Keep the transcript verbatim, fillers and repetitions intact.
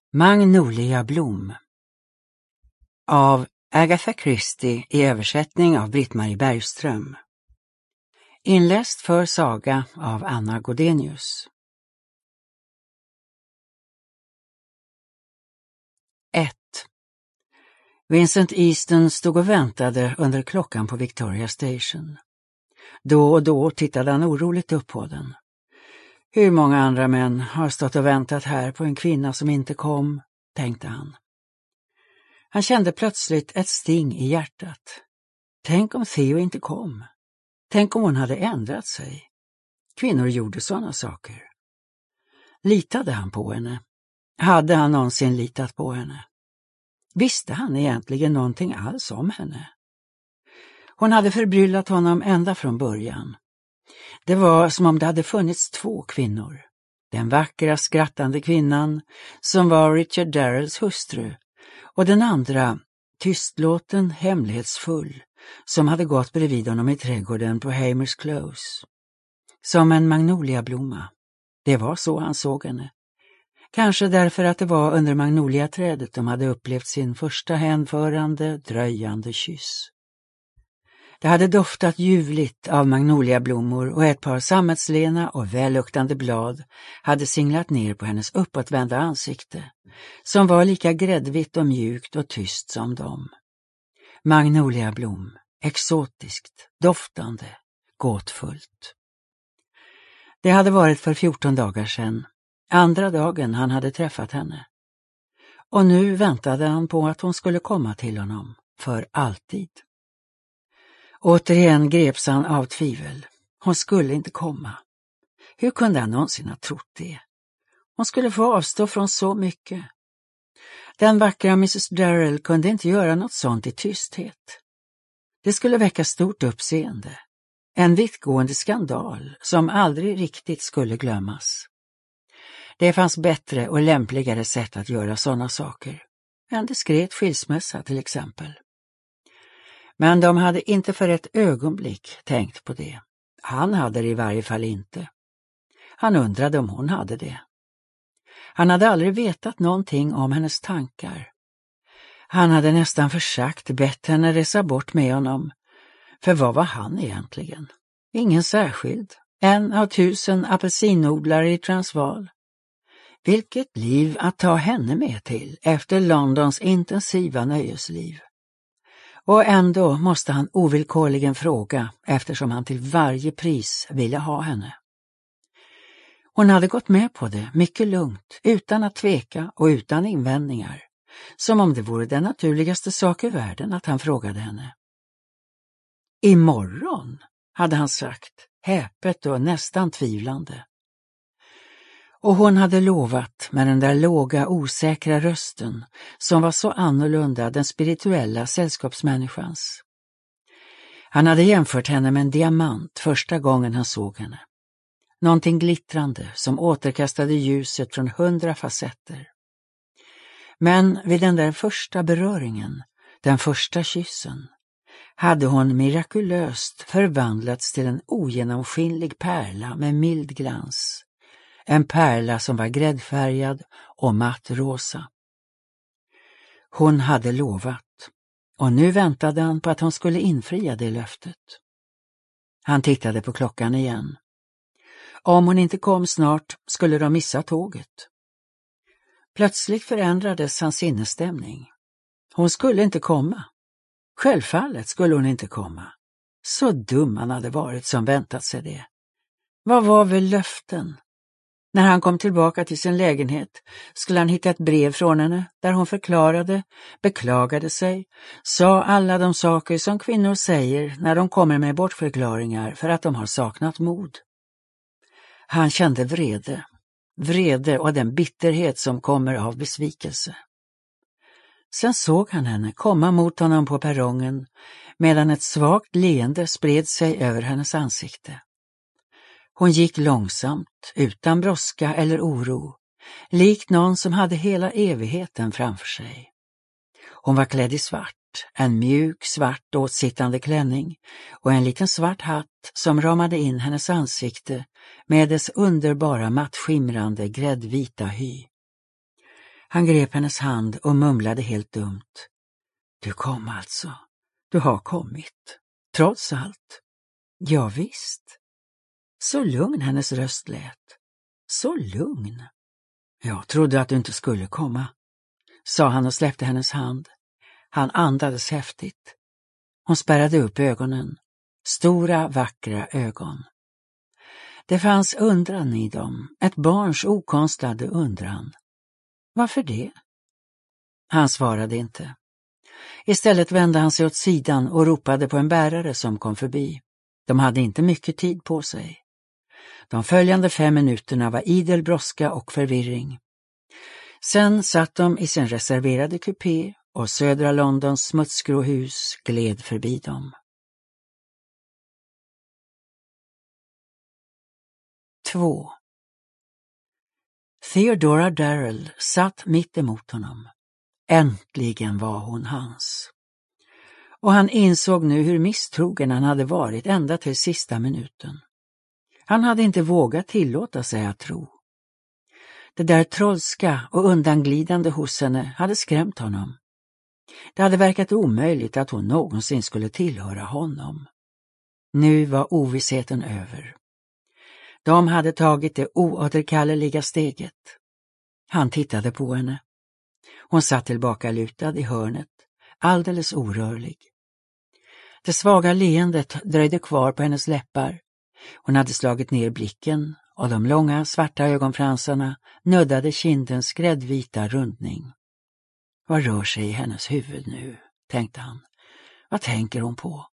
Magnolia Blom av Agatha Christie i översättning av Britt-Marie Bergström. Inläst för Saga av Anna Godenius. ett. Vincent Easton stod och väntade under klockan på Victoria Station. Då och då tittade han oroligt upp på den. Hur många andra män har stått och väntat här på en kvinna som inte kom, tänkte han. Han kände plötsligt ett sting i hjärtat. Tänk om Theo inte kom. Tänk om hon hade ändrat sig. Kvinnor gjorde sådana saker. Litade han på henne? Hade han någonsin litat på henne? Visste han egentligen någonting alls om henne? Hon hade förbryllat honom ända från början. Det var som om det hade funnits två kvinnor. Den vackra skrattande kvinnan som var Richard Darrells hustru och den andra, tystlåten, hemlighetsfull, som hade gått bredvid honom i trädgården på Hamers Close. Som en magnoliablomma. Det var så han såg henne. Kanske därför att det var under magnoliaträdet de hade upplevt sin första hänförande, dröjande kyss. Det hade doftat ljuvligt av magnoliablommor och ett par sammetslena och välluktande blad hade singlat ner på hennes uppåtvända ansikte, som var lika gräddvitt och mjukt och tyst som dem. Magnoliablom, exotiskt, doftande, gåtfullt. Det hade varit för fjorton dagar sedan, andra dagen han hade träffat henne. Och nu väntade han på att hon skulle komma till honom, för alltid. Återigen greps han av tvivel. Hon skulle inte komma. Hur kunde han någonsin ha trott det? Hon skulle få avstå från så mycket. Den vackra missus Darrell kunde inte göra något sånt i tysthet. Det skulle väcka stort uppseende. En vittgående skandal som aldrig riktigt skulle glömmas. Det fanns bättre och lämpligare sätt att göra sådana saker. En diskret skilsmässa till exempel. Men de hade inte för ett ögonblick tänkt på det. Han hade det i varje fall inte. Han undrade om hon hade det. Han hade aldrig vetat någonting om hennes tankar. Han hade nästan försagt bett henne resa bort med honom. För vad var han egentligen? Ingen särskild. En av tusen apelsinodlare i Transvaal. Vilket liv att ta henne med till efter Londons intensiva nöjesliv. Och ändå måste han ovillkorligen fråga eftersom han till varje pris ville ha henne. Hon hade gått med på det mycket lugnt, utan att tveka och utan invändningar. Som om det vore den naturligaste sak i världen att han frågade henne. Imorgon, hade han sagt, häpet och nästan tvivlande. Och hon hade lovat med den där låga, osäkra rösten som var så annorlunda den spirituella sällskapsmänniskans. Han hade jämfört henne med en diamant första gången han såg henne. Någonting glittrande som återkastade ljuset från hundra facetter. Men vid den där första beröringen, den första kyssen, hade hon mirakulöst förvandlats till en ogenomskinlig pärla med mild glans. En pärla som var gräddfärgad och matt rosa. Hon hade lovat, och nu väntade han på att hon skulle infria det löftet. Han tittade på klockan igen. Om hon inte kom snart skulle de missa tåget. Plötsligt förändrades hans sinnesstämning. Hon skulle inte komma. Självfallet skulle hon inte komma. Så dum han hade varit som väntat sig det. Vad var väl löften? När han kom tillbaka till sin lägenhet skulle han hitta ett brev från henne där hon förklarade, beklagade sig, sa alla de saker som kvinnor säger när de kommer med bortförklaringar för att de har saknat mod. Han kände vrede, vrede och den bitterhet som kommer av besvikelse. Sen såg han henne komma mot honom på perrongen medan ett svagt leende spred sig över hennes ansikte. Hon gick långsamt, utan brådska eller oro, likt någon som hade hela evigheten framför sig. Hon var klädd i svart, en mjuk svart åtsittande klänning och en liten svart hatt som ramade in hennes ansikte med dess underbara mattskimrande gräddvita hy. Han grep hennes hand och mumlade helt dumt. Du kom alltså. Du har kommit. Trots allt. Ja, visst. Så lugn hennes röst lät. Så lugn. Jag trodde att du inte skulle komma, sa han och släppte hennes hand. Han andades häftigt. Hon spärrade upp ögonen. Stora, vackra ögon. Det fanns undran i dem, ett barns okonstlade undran. Varför det? Han svarade inte. Istället vände han sig åt sidan och ropade på en bärare som kom förbi. De hade inte mycket tid på sig. De följande fem minuterna var idel brådska och förvirring. Sen satt de i sin reserverade kupé och södra Londons smutsgrå hus gled förbi dem. två. Theodora Darrell satt mitt emot honom. Äntligen var hon hans. Och han insåg nu hur misstrogen han hade varit ända till sista minuten. Han hade inte vågat tillåta sig att tro. Det där trollska och undanglidande hos henne hade skrämt honom. Det hade verkat omöjligt att hon någonsin skulle tillhöra honom. Nu var ovissheten över. De hade tagit det oåterkalleliga steget. Han tittade på henne. Hon satt tillbaka lutad i hörnet, alldeles orörlig. Det svaga leendet dröjde kvar på hennes läppar. Hon hade slagit ner blicken och de långa svarta ögonfransarna nuddade kindens gräddvita rundning. Vad rör sig i hennes huvud nu, tänkte han. Vad tänker hon på?